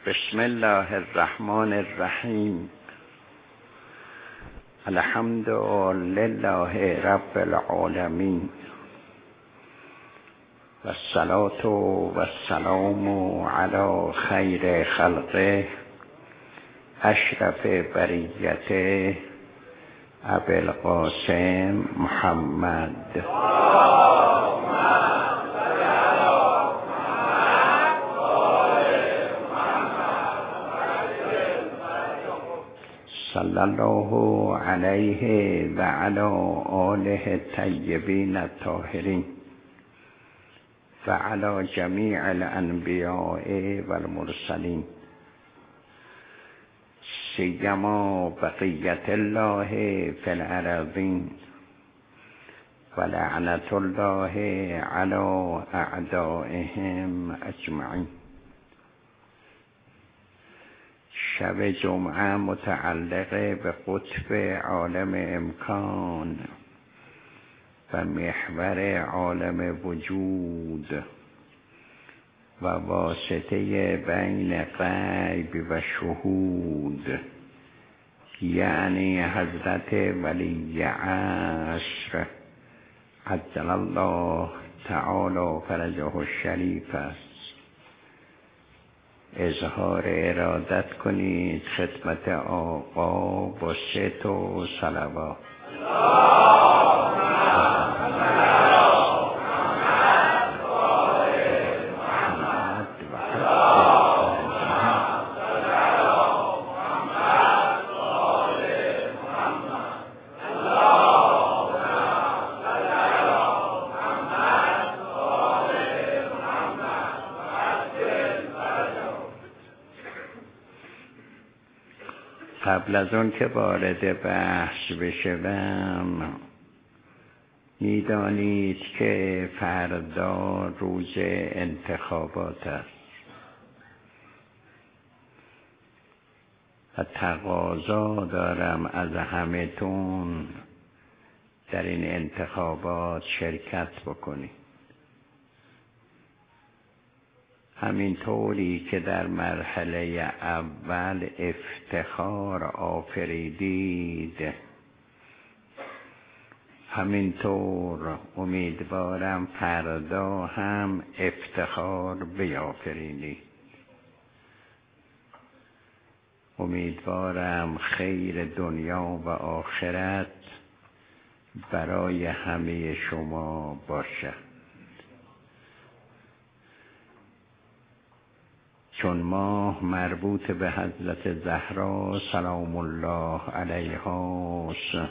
بسم الله الرحمن الرحیم. الحمد لله رب العالمین و الصلاة و السلام علی خیر خلقه اشرف بریته ابوالقاسم محمد. صلی الله علیه و علی آله الطیبین الطاهرین و علی جمیع الانبیاء و المرسلین سیما بقیت الله فی الارضین و لعنت الله علی اعدائهم اجمعین. شب جمعه متعلق به قطب عالم امکان و محور عالم وجود و واسطه بین غیب و شهود، یعنی حضرت ولی عصر عجل الله تعالی فرجه الشریف است. اظهار ارادت کنید خدمت آقا با ست و صلوات. قبل از اون که وارد بحث بشوم، میدانید که فردا روز انتخابات است و تقاضا دارم از همه‌تون در این انتخابات شرکت بکنید. همینطوری که در مرحله اول افتخار آفریدید، همینطور امیدوارم فردا هم افتخار بیافرینید. امیدوارم خیر دنیا و آخرت برای همه شما باشد. چون ماه مربوط به حضرت زهرا سلام الله علیها است،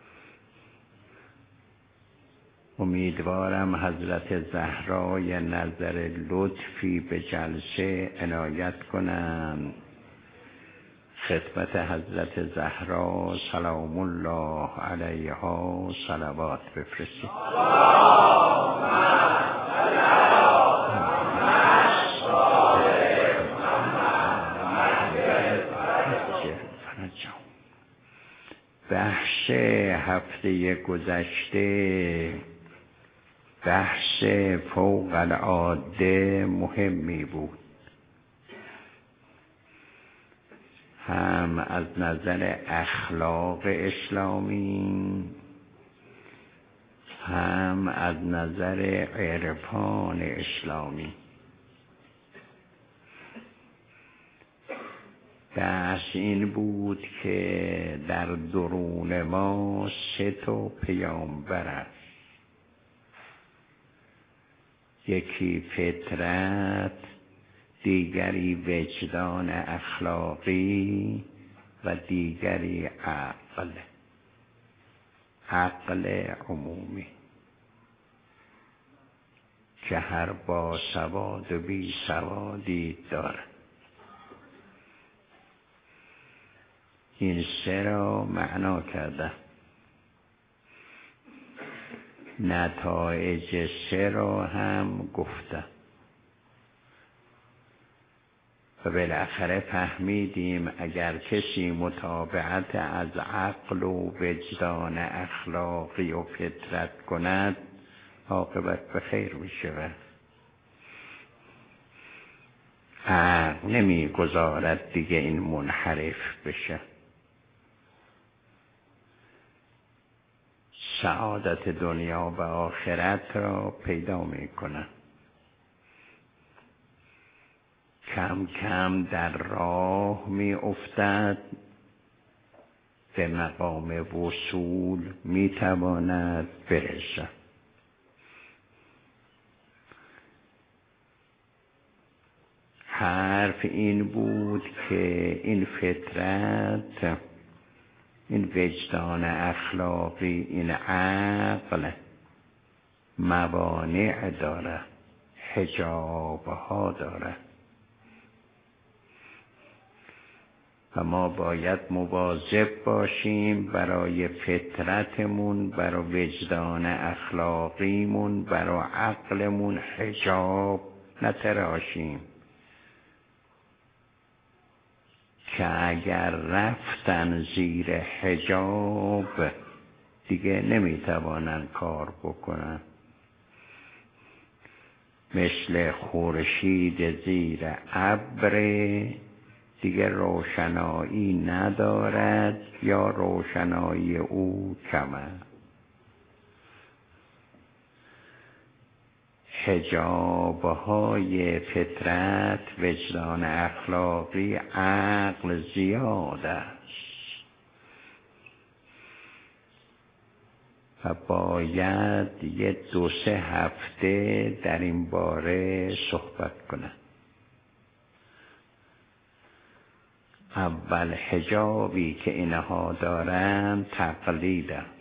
امیدوارم حضرت زهرا نظر لطفی به جلسه عنایت کنند، خدمت حضرت زهرا سلام الله علیها صلوات بفرستید. بحث هفته گذشته بحث فوق العاده مهمی بود، هم از نظر اخلاق اسلامی، هم از نظر عرفان اسلامی. بحث این بود که در درون ما 3 پیامبر است. یکی فطرت، دیگری وجدان اخلاقی و دیگری عقل عمومی که هر با سواد و بی سوادی دارد. این 3 را معنا کرده، نتایج 3 را هم گفته و بالاخره فهمیدیم اگر کسی متابعت از عقل و وجدان اخلاقی و فطرت کند، عاقبت به خیر می شود. عقل نمیگذارد دیگه این منحرف بشه. سعادت دنیا و آخرت را پیدا میکنه. کم کم در راه می افتد، به مقام وصول می تواند برسد. حرف این بود که این فطرت، این وجدان اخلاقی، این عقل موانع داره، حجابها داره و ما باید مواظب باشیم برای فطرتمون، برای وجدان اخلاقیمون، برای عقلمون حجاب نتراشیم که اگر رفتن زیر حجاب دیگه نمیتوانن کار بکنن. مثل خورشید زیر ابر دیگه روشنایی ندارد یا روشنایی او کمه. حجابهای فطرت، وجدان اخلاقی، عقل زیاد است و باید یه 2-3 هفته در این باره صحبت کنم. اول حجابی که اینها دارند تقلید است.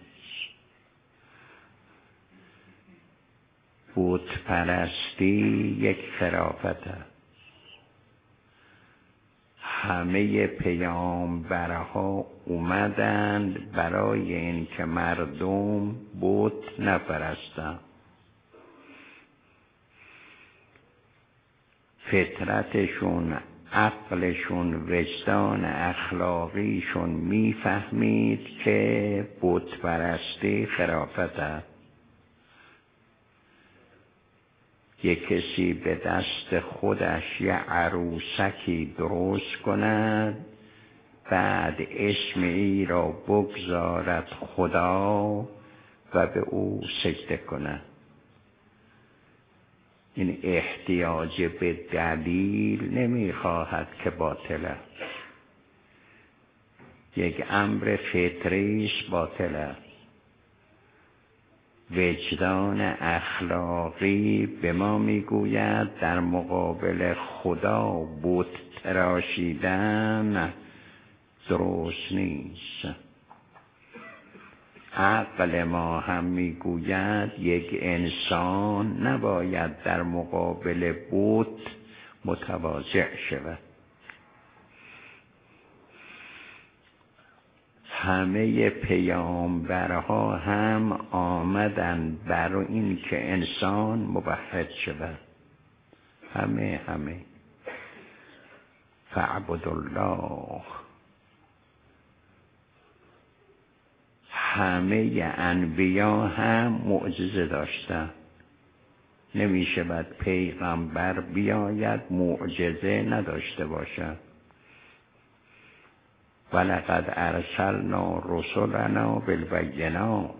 بت پرستی یک خرافت است. همه پیامبرها اومدند برای این که مردم بت نپرستند. فطرتشون، عقلشون، وجدان اخلاقیشون میفهمید که بت پرستی خرافت است. یک کسی به دست خودش یه عروسکی درست کند، بعد اسم ای را بگذارد خدا و به او سجده کند. این احتیاج به دلیل نمیخواهد که باطل است. یک امر فطریش باطل است. وجدان اخلاقی به ما میگوید در مقابل خدا بت تراشیدن درست نیست. عقل ما هم میگوید یک انسان نباید در مقابل بت متواضع شود. همه پیامبرها هم آمدن برای این که انسان موحد شود. همه فاعبد الله. همه انبیا هم معجزه داشتن. نمیشه بعد پیغمبر بیاید معجزه نداشته باشد. ولقد ارسلنا رسلنا بالبینات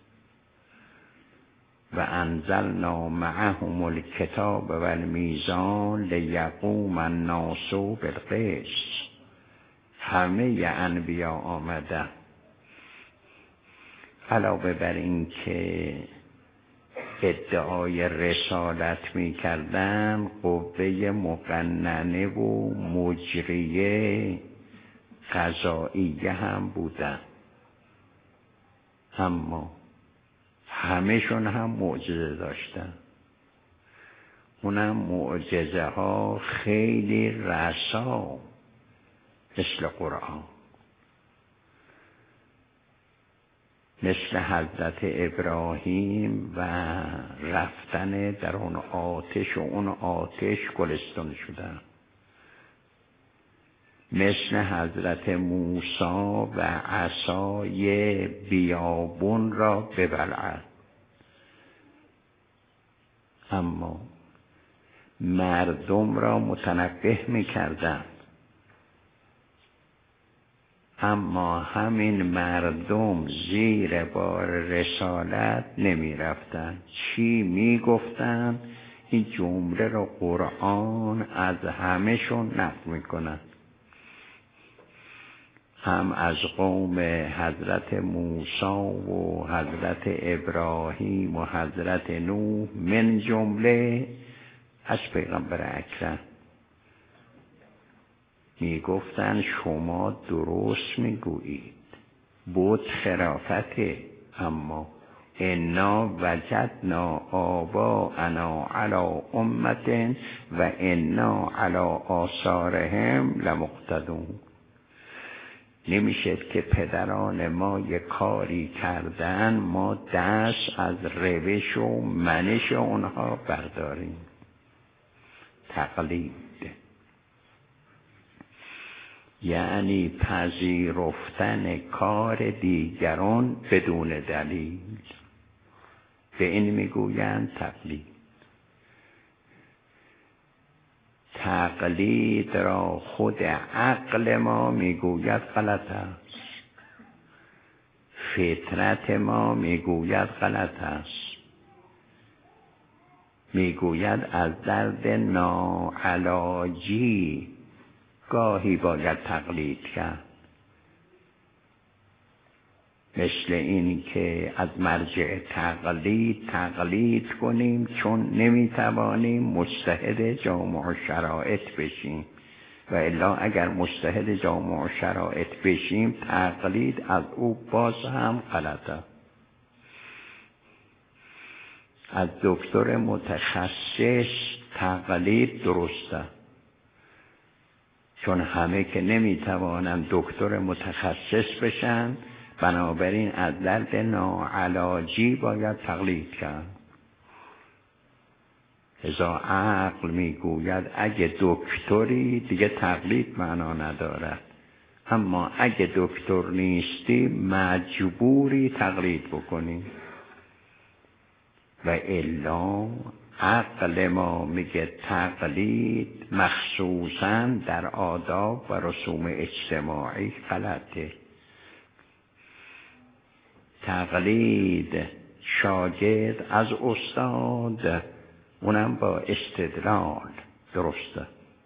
و انزلنا معهم الکتاب والمیزان لیقوم الناس بالقسط. همه انبیا آمدن. علاوه بر این که ادعای رسالت می کردن، قوه مقننه و مجریه قضائیه هم بودن. اما همه‌شون هم معجزه داشتن. اونم معجزه ها خیلی رسا، مثل قرآن، مثل حضرت ابراهیم و رفتن در اون آتش و اون آتش گلستان شدن، مثل حضرت موسی و عصای بیابون را ببلعد. اما مردم را متنبه می‌کردند، اما همین مردم زیر بار رسالت نمی‌رفتند. چی می‌گفتند؟ این جمله را قرآن از همه‌شون نقل می‌کند. هم از قوم حضرت موسی و حضرت ابراهیم و حضرت نوح، من جمله از پیغمبر اکرم. میگفتن شما درست میگویید، بت خرافته، اما انا وجدنا آباءنا علی امة و انا علی آثارهم لمقتدون. نمیشه که پدران ما یک کاری کردن ما دست از روش و منش اونها برداریم. تقلید یعنی پذیرفتن کار دیگران بدون دلیل، به این میگویند تقلید. تقلید را خود عقل ما میگوید غلط است، فطرت ما میگوید غلط است، میگوید از درد ناعلاجی گاهی باید تقلید کرد. مثل این که از مرجع تقلید کنیم چون نمیتوانیم مجتهد جامع الشرائط بشیم، و الا اگر مجتهد جامع الشرائط بشیم تقلید از او باز هم غلطه. از دکتر متخصص تقلید درسته، چون همه که نمیتوانند دکتر متخصص بشن، بنابراین از درد ناعلاجی باید تقلید کرد. لذا عقل میگوید اگه دکتری دیگه تقلید معنا ندارد، اما اگه دکتر نیستی مجبوری تقلید بکنی. و الا عقل ما میگه تقلید مخصوصاً در آداب و رسوم اجتماعی غلطه. تقلید شاگرد از استاد، اونم با استدلال، درسته.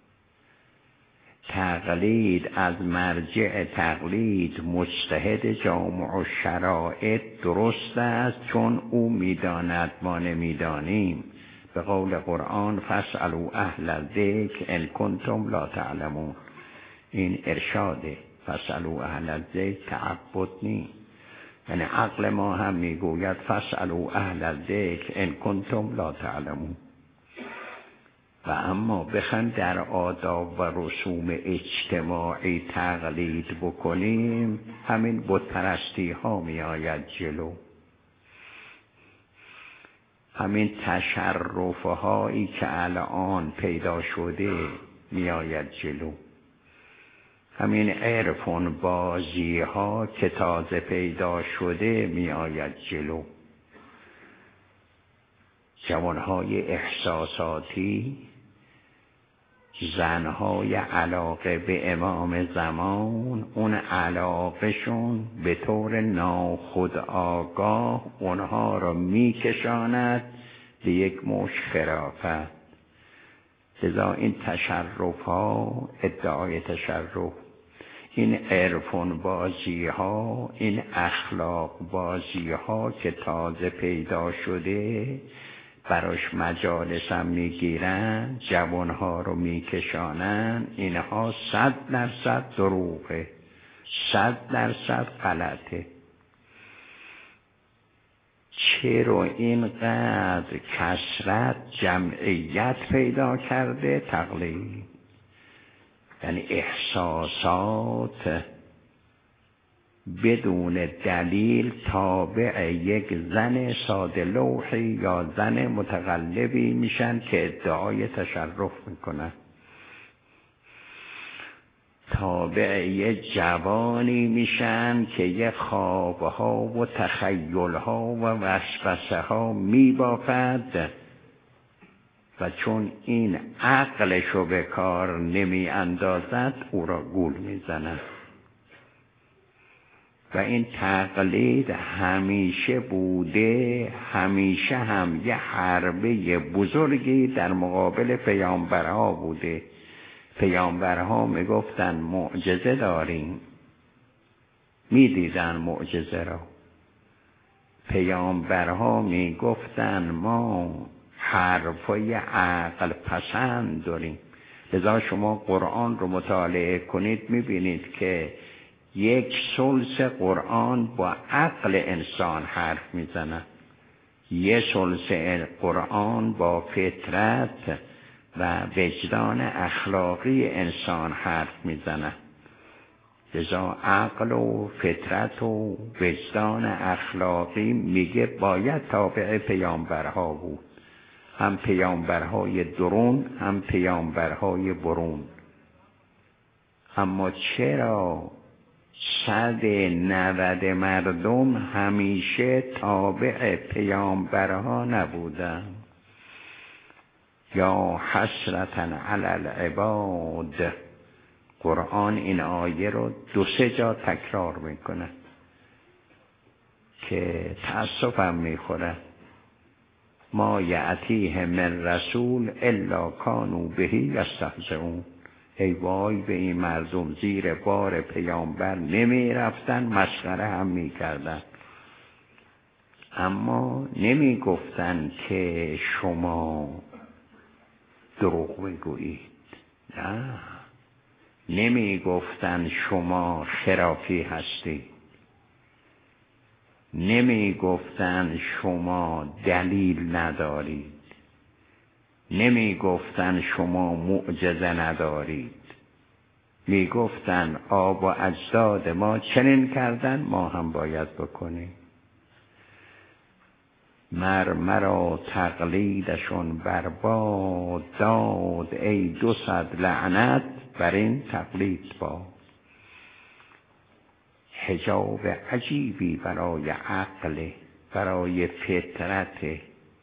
تقلید از مرجع تقلید مجتهد جامع الشرائط درست است، چون او میداند ما نمیدانیم. به قول قرآن فاسألوا اهل الذکر ان کنتم لا تعلمون. این ارشاده، فاسألوا اهل الذکر تعبد نیست. یعنی عقل ما هم میگوید فاسألوا اهل الذکر ان کنتم لا تعلمون. و اما بخوایم در آداب و رسوم اجتماعی تقلید بکنیم، همین بتپرستی ها می آید جلو، همین تشرف هایی که الان پیدا شده می آید جلو، همین عرفان بازی ها که تازه پیدا شده می آید جلو. جوانهای احساساتی، زنهای علاقه به امام زمان، اون علاقهشون به طور ناخودآگاه اونها را میکشاند به یک مش خرافت. لذا این تشرف ها، ادعای تشرف، این عرفان بازی ها، این اخلاق بازی ها که تازه پیدا شده، براش مجالس هم میگیرن، جوانها رو میکشانن، اینها 100% دروغه، 100% غلطه. چرا اینقدر کثرت جمعیت پیدا کرده؟ تقلید. یعنی احساسات بدون دلیل تابع یک زن ساده لوحی یا زن متقلبی میشن که ادعای تشرف میکنن، تابع یک جوانی میشن که یک خوابها و تخیلها و وسوسه ها میبافد و چون این عقلشو به کار نمی اندازد او را گول می زند. و این تقلید همیشه بوده، همیشه هم یه حربه بزرگی در مقابل پیامبرها بوده. پیامبرها میگفتن معجزه داریم، میدیدن معجزه را. پیامبرها میگفتن ما حرفای عقل پسند داریم. لذا شما قرآن رو مطالعه کنید میبینید که 1/3 قرآن با عقل انسان حرف میزنه، 1/3 قرآن با فطرت و وجدان اخلاقی انسان حرف میزنه. لذا عقل و فطرت و وجدان اخلاقی میگه باید تابع پیامبرها بود، هم پیامبرهای درون هم پیامبرهای برون. اما چرا 190 مردم همیشه تابع پیامبرها نبودند؟ یا حسرتاً علی العباد. قرآن این آیه رو 2-3 جا تکرار میکنه که تأسفم میخوره. ما یأتیه من رسول الا کانوا به یستهزئون. ای وای به این مردم، زیر بار پیامبر نمی رفتن، مسخره هم می کردن. اما نمی گفتن که شما دروغ میگویید، نه، نمی گفتن شما خرافی هستید، نمی گفتن شما دلیل ندارید، نمی گفتن شما معجزه ندارید. می گفتن آبا اجداد ما چنین کردن، ما هم باید بکنیم. مرا تقلیدشون برباد داد، ای 200 لعنت بر این تقلید با. حجاب عجیبی برای عقل، برای فطرت،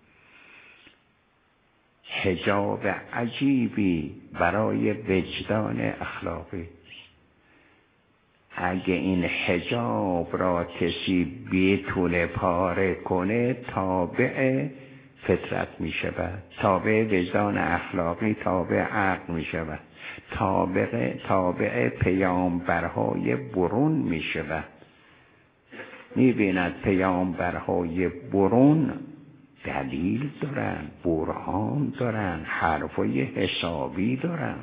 حجاب عجیبی برای وجدان اخلاقی. اگه این حجاب را کسی بتونه پاره کنه، تابع فطرت می شود، تابع وجدان اخلاقی، تابع عقل می شود، تابع پیامبرهای برون می شود. می بیند پیامبرهای برون دلیل دارن، برهان دارن، حرفای حسابی دارن.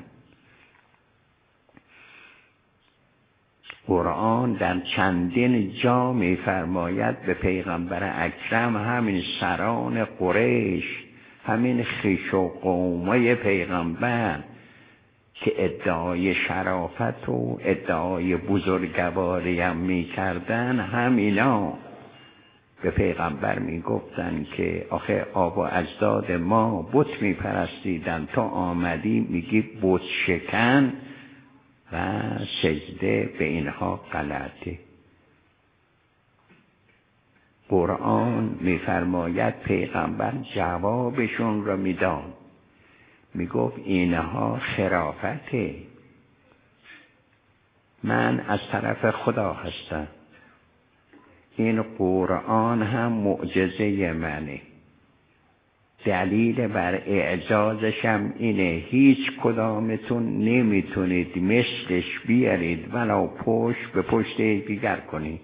قرآن در چندین جا می فرماید به پیغمبر اکرم، همین سران قریش، همین خویش و قومه پیغمبر که ادعای شرافت و ادعای بزرگواری هم می کردن، همینا به پیغمبر می گفتن که آخه آبا اجداد ما بت می پرستیدن، تو آمدی میگی بت شکن و سجده به اینها غلطه. قرآن میفرماید پیغمبر جوابشون رو میداد، میگفت اینها خرافته، من از طرف خدا هستم، این قرآن هم معجزه منه، دلیل بر اعجازشم اینه، هیچ کدامتون نمیتونید مثلش بیارید ولا پشت به پشت دیگر کنید.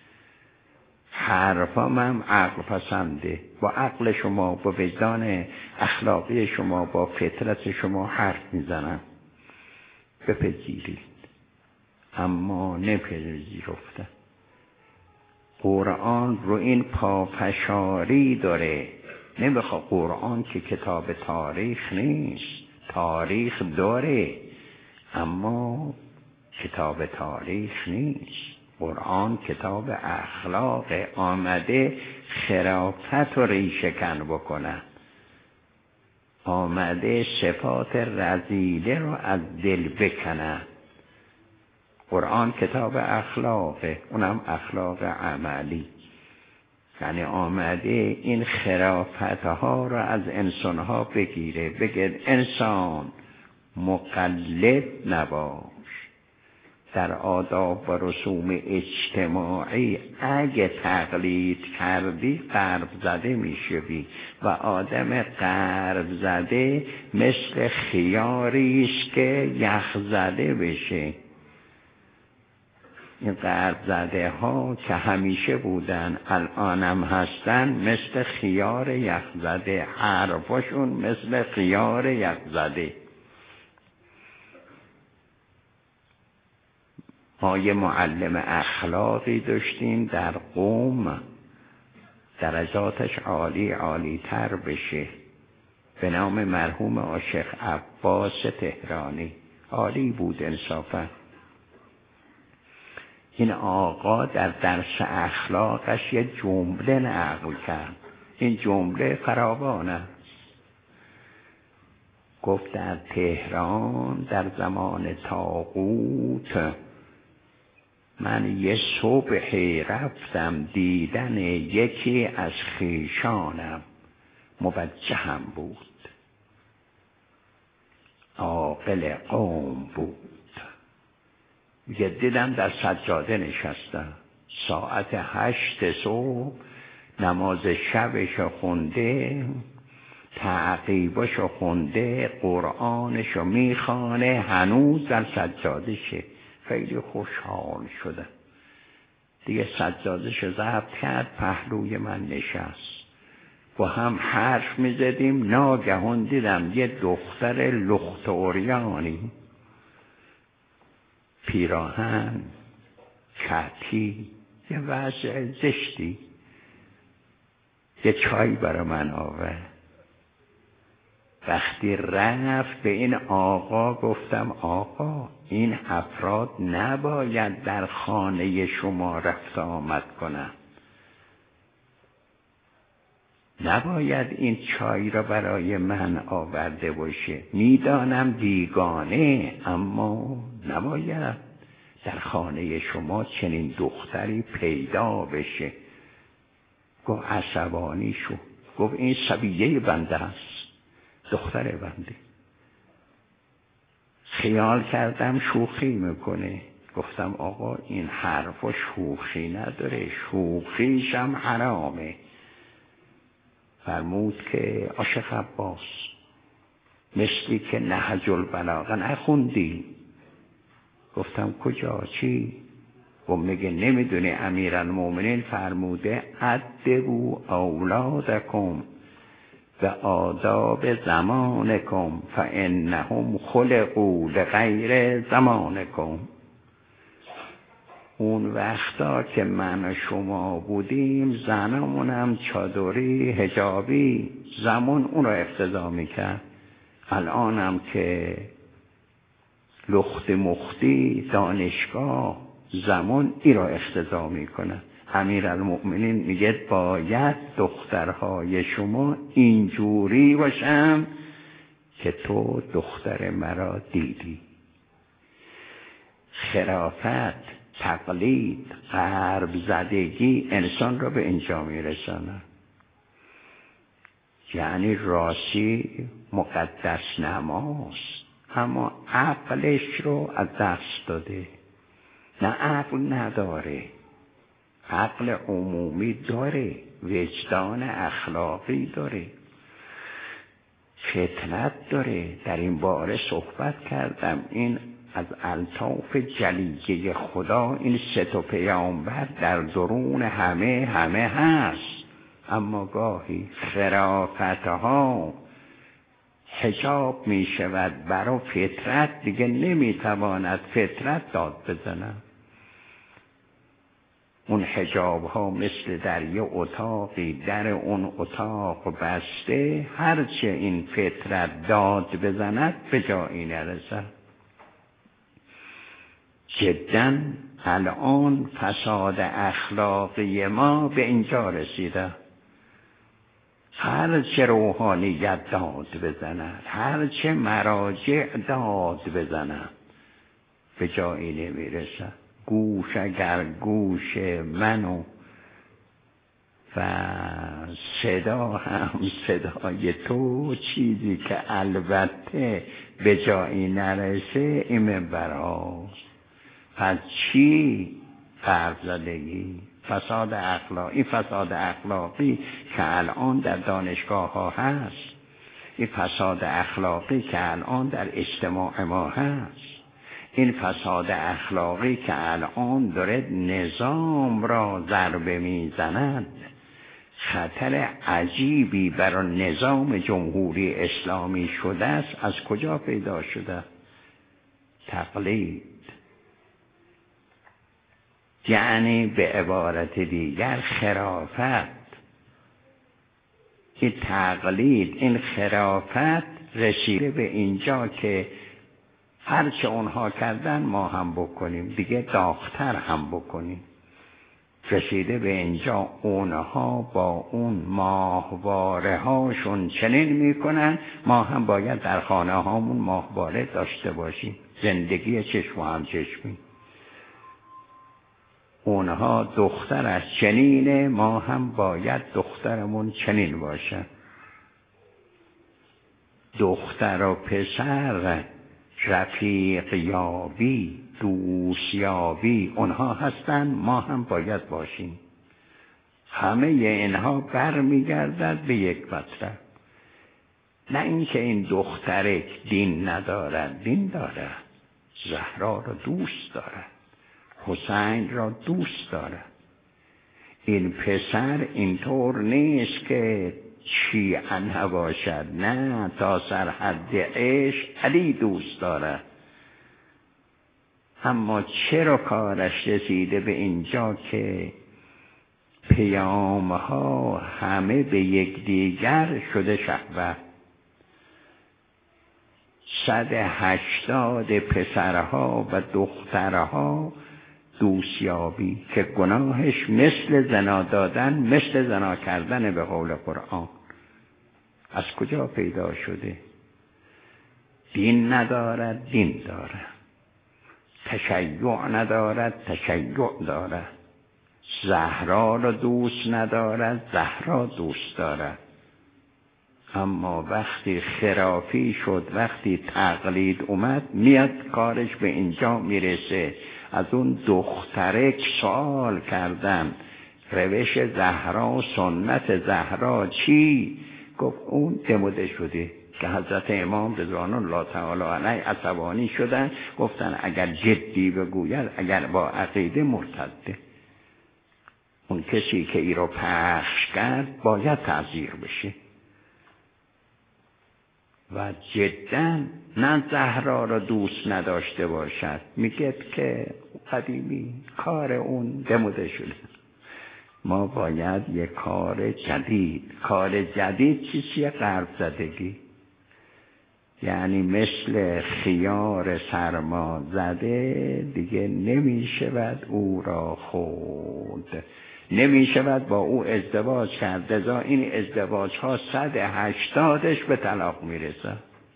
حرفام هم عقل پسنده، با عقل شما، با وجدان اخلاقی شما، با فطرت شما حرف میزنم، بپذیرید. اما نپذیرفتن. قرآن رو این پافشاری داره. نمیخواد، قرآن که کتاب تاریخ نیست، تاریخ داره اما کتاب تاریخ نیست. قرآن کتاب اخلاق، آمده خرافت رو ریشه‌کن بکنه، آمده صفات رذیله رو از دل بکنه. قرآن کتاب اخلاقه، اونم اخلاق عملی. یعنی آمده این خرافتها را از انسانها بگیره، بگه انسان مقلد نباش در آداب و رسوم اجتماعی. اگه تقلید کردی قرب زده میشوی و آدم قرب زده مثل خیاری است که یخ زده بشه. این قرب زده ها که همیشه بودن الانم هستن مثل خیار یخ زده، حرفاشون مثل خیار یخ زده. ما یه معلم اخلاقی داشتیم در قم، درجاتش عالی تر بشه، به نام مرحوم عاشق عباس تهرانی. عالی بود انصافا. این آقا در درس اخلاقش یه جمله نقل کرد، این جمله فراوانه. گفت در تهران در زمان طاغوت من یه صبحی رفتم دیدن یکی از خویشانم، موجهم بود، عاقل قوم بود. میگه دیدم در سجاده نشستم، ساعت 8 صبح نماز شبشو خونده، تعقیبشو خونده، قرآنشو میخوانه، هنوز در سجاده شه. خیلی خوشحال شدم. دیگه سجادهشو ضبط کرد، پهلوی من نشست، با هم حرف میزدیم. ناگهان دیدم یه دختر لخت عریانی، پیراهن، کتی، یه وضع زشتی، یه چای برای من آورد. وقتی رفت به این آقا گفتم آقا این افراد نباید در خانه شما رفت آمد کنن، نباید این چای را برای من آورده باشه. میدانم بیگانه، اما نباید در خانه شما چنین دختری پیدا بشه. گفت عصبانی شو، گفت این صبیه بنده است، دختر بنده. خیال کردم شوخی میکنه. گفتم آقا این حرفا شوخی نداره، شوخیش هم حرامه. فرمود که عاشق عباس مثلی که نهج البلاغه نخوندی؟ گفتم کجا چی؟ و میگه نمیدونی امیرالمومنین فرموده ادبوا اولادکم و آداب زمانکم فانهم خلقوا لغیر زمانکم. اون وقتا که من و شما بودیم زنمونم چادری حجابی، زمان اون رو اقتضا میکرد. الانم که لخت مختی دانشگاه، زمان این رو اقتضا میکنه. امیرالمؤمنین میگه باید دخترهای شما اینجوری باشن که تو دختر مرا دیدی. خرافت، تقلید، غرب زدگی انسان را به اینجا میرساند. یعنی راستی مقدس نماست، اما عقلش رو از دست داده. نه عقل نداره، عقل عمومی داره، وجدان اخلاقی داره، فطرت داره. در این باره صحبت کردم. این از الطاف جلیه خدا، این 3 پیامبر در درون همه هست. اما گاهی خرافتها حجاب می شود برای فطرت، دیگه نمی تواند فطرت داد بزند. اون حجاب ها مثل در یه اتاقی، در اون اتاق بسته، هرچه این فطرت داد بزند به جایی نرسد. جداً الان فساد اخلاقی ما به اینجا رسیده. هرچه روحانیت داد بزند، هرچه مراجع داد بزند، به جایی نمیرسد. گوش اگر گوش منو و صدا هم صدای تو، چیزی که البته به جایی نرسه این منبرهاست. پس چی حرف زدگی؟ فساد اخلاقی. این فساد اخلاقی که الان در دانشگاه ها هست، این فساد اخلاقی که الان در اجتماع ما هست، این فساد اخلاقی که الان داره نظام را ضربه میزند، خطر عجیبی برای نظام جمهوری اسلامی شده است. از کجا پیدا شده؟ تقلید. یعنی به عبارت دیگر خرافت. این تقلید، این خرافت رسیده به اینجا که هرچه اونها کردن ما هم بکنیم، دیگه داغ‌تر هم بکنیم. رسیده به اینجا اونها با اون ماهواره هاشون چنین میکنن، ما هم باید در خانه هامون ماهواره داشته باشیم. زندگی چشم و همچشمی. اونها دختر از چنینه، ما هم باید دخترمون چنین باشه. دختر و پسر رفیق یابی، دوست یابی اونها هستن، ما هم باید باشیم. همه اینها برمیگردد به یک مطلب. نه اینکه این دختر دین ندارد، دین دارد، زهرا را دوست دارد، حسین را دوست دارد. این پسر اینطور نیست که شیعه نباشد، نه، تا سرحد عشق علی دوست دارد. اما چرا کارش رسیده به اینجا که پیامها همه به یکدیگر شده شهوت؟ 180 پسرها و دخترها دوستیابی که گناهش مثل زنا دادن، مثل زنا کردن به قول قرآن. از کجا پیدا شده؟ دین ندارد، دین دارد. تشیع ندارد، تشیع دارد. زهرا را دوست ندارد، زهرا دوست دارد. اما وقتی خرافی شد، وقتی تقلید اومد، میاد کارش به اینجا میرسه. از اون دختره سوال کردن روش زهرا، سنت زهرا چی؟ گفت اون دموده شده. که حضرت امام رضوان الله تعالی علیه عصبانی شدن، گفتن اگر جدی بگوید، اگر با عقیده مرتده. اون کسی که ای رو پخش کرد باید تعزیر بشه. و جدا نه زهرا را دوست نداشته باشد، میگه که قدیمی کار اون دموده شده. ما باید یک کار جدید. کار جدید چیزیه؟ غرب زدگی. یعنی مثل خیار سرما زده دیگه نمیشود او را خورد، نمیشود با او ازدواج کرد. لذا این ازدواج ها 180ش به طلاق میرسه.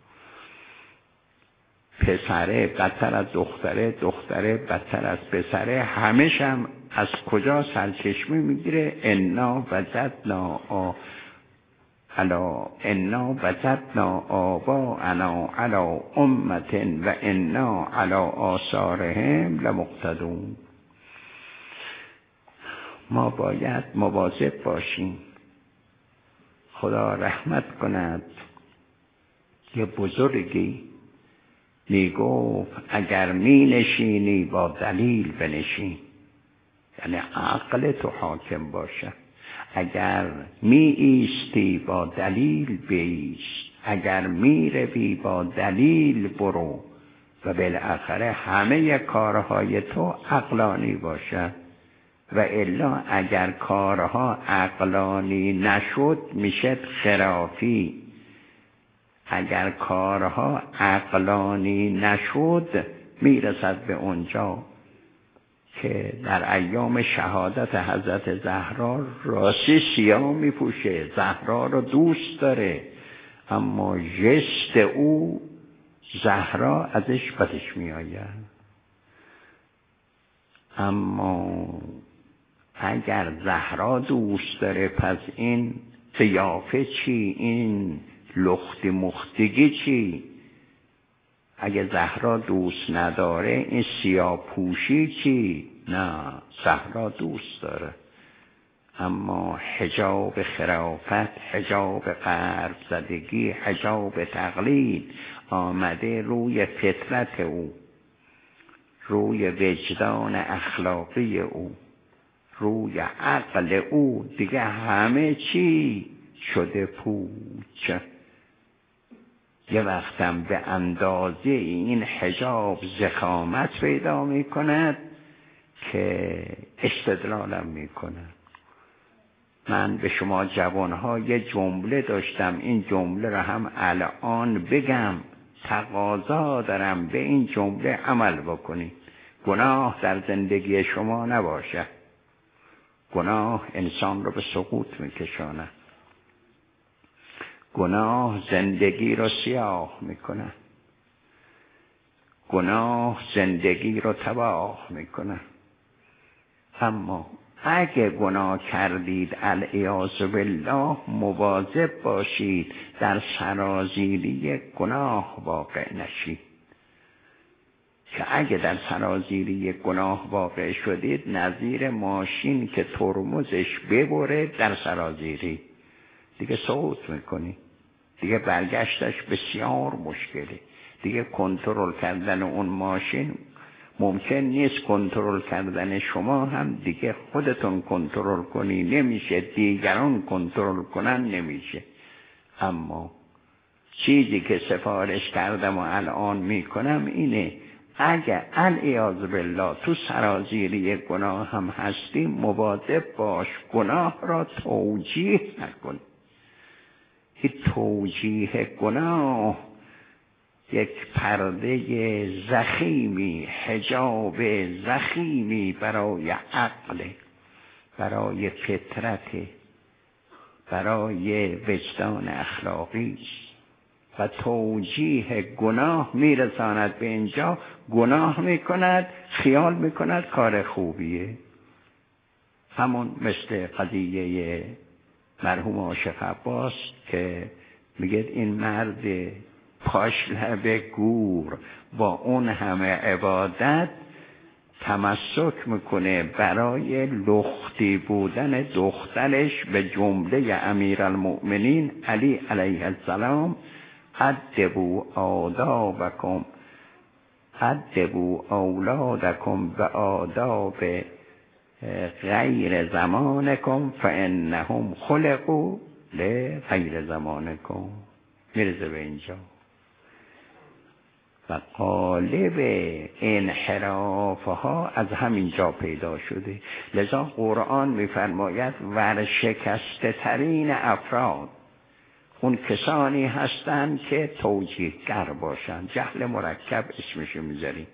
پسره بدتر از دختره، دختره بدتر از پسره. همش هم از کجا سرچشمه میگیره؟ انا وجدنا آباءنا علی امة و انا علی آثارهم لمقتدون. ما باید مواظب باشیم. خدا رحمت کند. یه بزرگی میگفت اگر می نشینی با دلیل بنشین، یعنی عقل تو حاکم باشه. اگر می ایستی با دلیل بیست، اگر می روی با دلیل برو و بالاخره همه کارهای تو عقلانی باشه. و الا اگر کارها عقلانی نشد میشه خرافی. اگر کارها عقلانی نشد میرسد به اونجا که در ایام شهادت حضرت زهرا راستی سیاه میپوشه، زهرا رو دوست داره، اما جست او زهرا ازش بدش میآید. اما اگر زهرا دوست داره پس این قیافه چی؟ این لختی مختگی چی؟ اگه زهرا دوست نداره این سیاه‌پوشی چی؟ نه، زهرا دوست داره، اما حجاب خرافت، حجاب غرب زدگی، حجاب تقلید آمده روی فطرت او، روی وجدان اخلاقی او، روی عقل او، دیگه همه چی شده پوچ. یه وقتم به اندازه این حجاب ضخامت پیدا می کند که استدلالم می کند. من به شما جوانها یه جمله داشتم، این جمله رو هم الان بگم، تقاضا دارم به این جمله عمل بکنید. گناه در زندگی شما نباشه، گناه انسان رو به سقوط میکشاند، گناه زندگی رو سیاه میکنه، گناه زندگی رو تباه میکنه. اما اگه گناه کردید العیاذ بالله مواظب باشید در سرازیری گناه واقع نشید، که اگه در سرازیری گناه واقع شدید نظیر ماشین که ترمزش ببره در سرازیری دیگه سقوط میکنی، دیگه برگشتش بسیار مشکله، دیگه کنترل کردن اون ماشین ممکن نیست، کنترل کردن شما هم دیگه خودتون کنترل کنی نمیشه، دیگران کنترل کنن نمیشه. اما چیزی که سفارش کردم و الان میکنم اینه، اگه العیاذ بالله تو سرازیری گناه هم هستی مواظب باش گناه را توجیه نکن. این توجیه گناه یک پرده زخیمی، حجاب زخیمی برای عقل، برای فطرت، برای وجدان اخلاقی و توجیه گناه میرساند به اینجا. گناه میکند، خیال میکند کار خوبیه. همون مثل قضیه مرحوم عاشق عباس که میگه این مرد پاش لب گور با اون همه عبادت تمسک میکنه برای لختی بودن دخترش به جمله امیرالمؤمنین علی علیه السلام، ادبوا آدابکم، ادبوا اولادکم به آداب غیر زمانکم فانهم خلقوا لغیر زمانکم. میرزه به اینجا و قالب انحرافها از همینجا پیدا شده. لذا قرآن میفرماید ورشکسته ترین افراد اون کسانی هستند که توجیهگر باشند، جهل مرکب اسمشو میذاریم.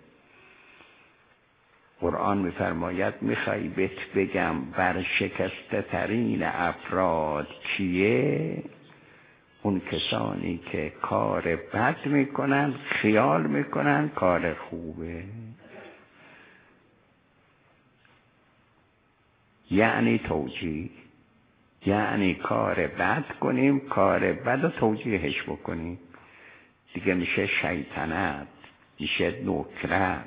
قرآن میفرماید میخوای بهت بگم ورشکسته ترین افراد کیه؟ اون کسانی که کار بد میکنن خیال میکنن کار خوبه. یعنی توجیه، یعنی کار بد کنیم، کار بد رو توجیهش بکنیم، دیگه میشه شیطنت، میشه نکرت.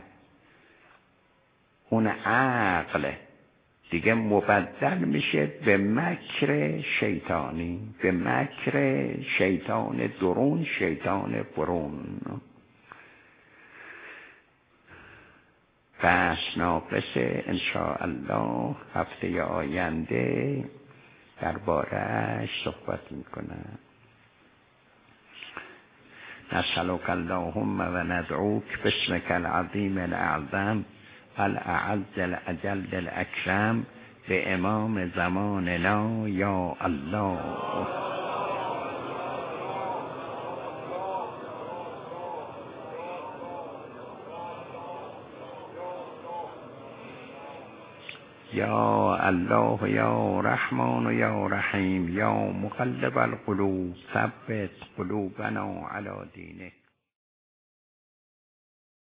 اون عقل دیگه مبدل میشه به مکر شیطانی، به مکر شیطان درون، شیطان برون. بس ناقصه انشاءالله هفته آینده درباره‌اش صحبت میکنم. نسألك اللهم و ندعوک باسمک العظیم الاعظم الاعز الاجل الاکرم به امام زماننا یا الله. یا الله یا رحمان یا رحیم یا مقلب القلوب ثبت قلوبنا علی دینک.